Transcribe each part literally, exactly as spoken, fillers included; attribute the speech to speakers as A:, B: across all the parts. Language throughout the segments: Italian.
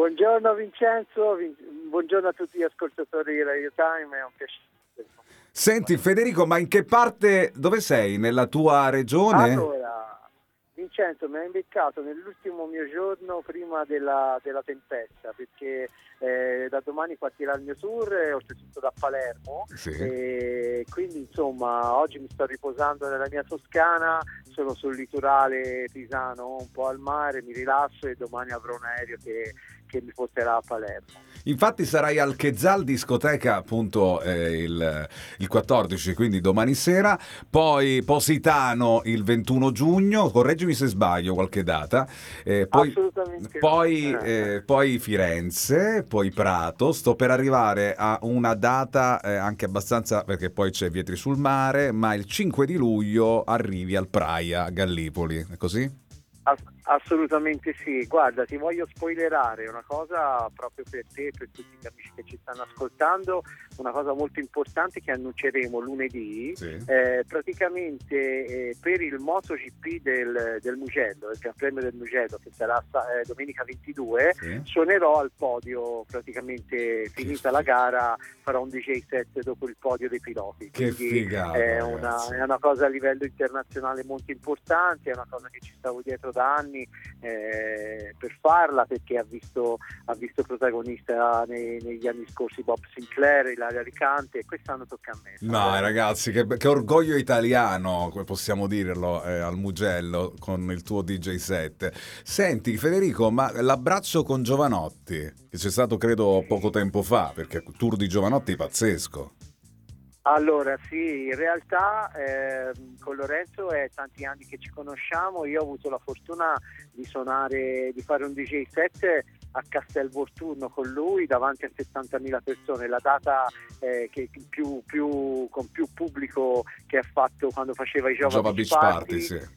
A: Buongiorno Vincenzo, Vin- buongiorno a tutti gli ascoltatori di Radio Time, è un piacere.
B: Senti Federico, ma in che parte, dove sei? Nella tua regione?
A: Allora, Vincenzo mi ha invitato nell'ultimo mio giorno prima della, della tempesta, perché eh, da domani partirà il mio tour, eh, oltretutto da Palermo,
B: Sì.
A: e quindi insomma oggi mi sto riposando nella mia Toscana, sono sul litorale pisano, un po' al mare, mi rilasso e domani avrò un aereo che, che mi porterà a Palermo.
B: Infatti sarai al Chezzal discoteca appunto eh, il, il quattordici, quindi domani sera, poi Positano il ventuno giugno, correggimi se sbaglio qualche data, eh, poi,
A: Assolutamente
B: poi,
A: no.
B: eh, poi Firenze, poi Prato, sto per arrivare a una data eh, anche abbastanza, perché poi c'è Vietri sul Mare, ma il cinque di luglio arrivi al Praia a Gallipoli, è così?
A: Ass- assolutamente sì, guarda, ti voglio spoilerare una cosa proprio per te e per tutti gli amici che ci stanno ascoltando, una cosa molto importante che annunceremo lunedì.
B: Sì.
A: Eh, praticamente eh, per il MotoGP del, del Mugello, il Gran Premio del Mugello, che sarà eh, domenica ventidue,
B: Sì.
A: suonerò al podio, praticamente finita la gara farò un D J set dopo il podio dei piloti.
B: Che
A: Quindi
B: figata,
A: è una,
B: ragazzi.
A: è una cosa a livello internazionale molto importante, è una cosa che ci stavo dietro da anni eh, per farla, perché ha visto, ha visto protagonista nei, negli anni scorsi Bob Sinclair, Ilaria Alicante, e quest'anno tocca a me.
B: No,
A: Eh,
B: ragazzi, che, che orgoglio italiano, come possiamo dirlo, eh, al Mugello con il tuo D J set. Senti, Federico, ma l'abbraccio con Giovanotti, che c'è stato credo poco tempo fa, perché il tour di Giovanotti è pazzesco.
A: Allora sì, in realtà eh, con Lorenzo è tanti anni che ci conosciamo, io ho avuto la fortuna di suonare, di fare un D J set a Castel Volturno con lui davanti a settantamila persone, la data eh, che più, più, con più pubblico che ha fatto quando faceva i Jova,
B: Jova
A: Beach
B: Beach
A: Party.
B: Party, sì.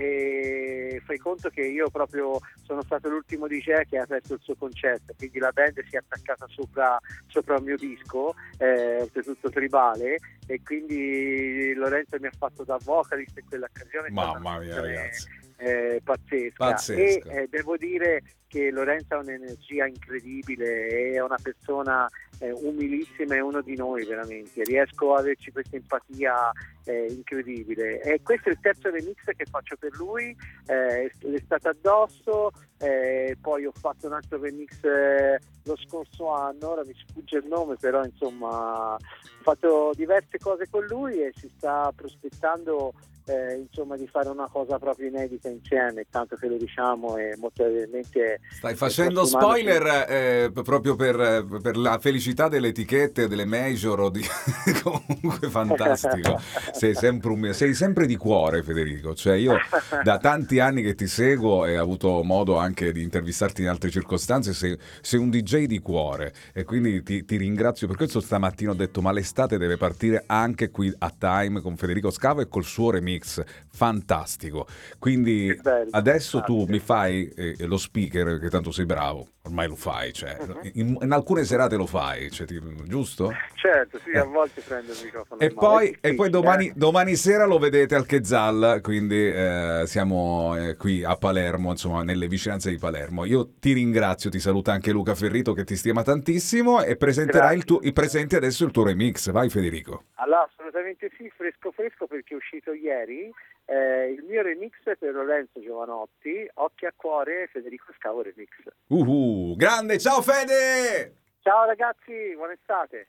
A: E fai conto che io proprio sono stato l'ultimo D J che ha aperto il suo concerto, quindi la band si è attaccata sopra, sopra il mio disco, eh, oltretutto tribale, e quindi Lorenzo mi ha fatto da vocalist in quell'occasione.
B: Mamma mia, ragazzi.
A: Eh, pazzesca.
B: Pazzesco.
A: E eh, devo dire che Lorenzo ha un'energia incredibile, è una persona eh, umilissima, è uno di noi veramente, riesco ad averci questa empatia eh, incredibile, e questo è il terzo remix che faccio per lui, eh, l'estate addosso, eh, poi ho fatto un altro remix eh, lo scorso anno, ora mi sfugge il nome, però insomma ho fatto diverse cose con lui e si sta prospettando Eh, insomma di fare una cosa proprio inedita insieme, tanto che lo diciamo, e molto probabilmente
B: Stai facendo spoiler eh, proprio per, per la felicità delle etichette, delle major o di... comunque fantastico, sei sempre, un... sei sempre di cuore, Federico, cioè io da tanti anni che ti seguo e ho avuto modo anche di intervistarti in altre circostanze, sei, sei un D J di cuore, e quindi ti, ti ringrazio per questo. Stamattina ho detto ma l'estate deve partire anche qui a Time con Federico Scavo e col suo remix fantastico, quindi
A: bello,
B: adesso tu
A: grazie.
B: mi fai eh, lo speaker, che tanto sei bravo, ormai lo fai, cioè,
A: Uh-huh.
B: in, in alcune serate lo fai, cioè, ti- giusto?
A: Certo, sì,
B: Eh.
A: a volte prendo il microfono
B: E
A: in mano, è
B: poi, e poi
A: difficile,
B: domani,
A: eh?
B: domani sera lo vedete al Chezzal, quindi eh, siamo eh, qui a Palermo, insomma, nelle vicinanze di Palermo. Io ti ringrazio, ti saluta anche Luca Ferrito che ti stima tantissimo, e presenterai il tuo, i presenti adesso il tuo remix. Vai Federico.
A: Allora, assolutamente sì, fresco fresco, perché è uscito ieri eh, il mio remix per Lorenzo Giovanotti, Occhi a Cuore, Federico Scavo remix.
B: Uhu, grande, ciao Fede!
A: Ciao ragazzi, buona estate!